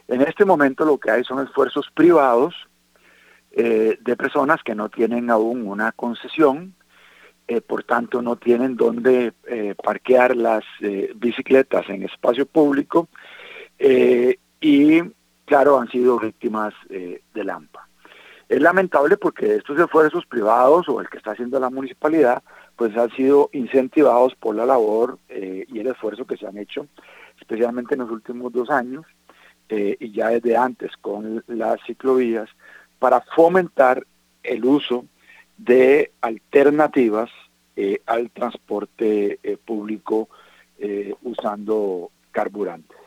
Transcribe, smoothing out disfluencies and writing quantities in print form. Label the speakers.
Speaker 1: En este momento lo que hay son esfuerzos privados de personas que no tienen aún una concesión, por tanto no tienen dónde parquear las bicicletas en espacio público y claro, han sido víctimas del AMPA. Es lamentable porque estos esfuerzos privados o el que está haciendo la municipalidad pues han sido incentivados por la labor y el esfuerzo que se han hecho, especialmente en los últimos 2 años y ya desde antes con las ciclovías, para fomentar el uso de alternativas al transporte público usando carburante.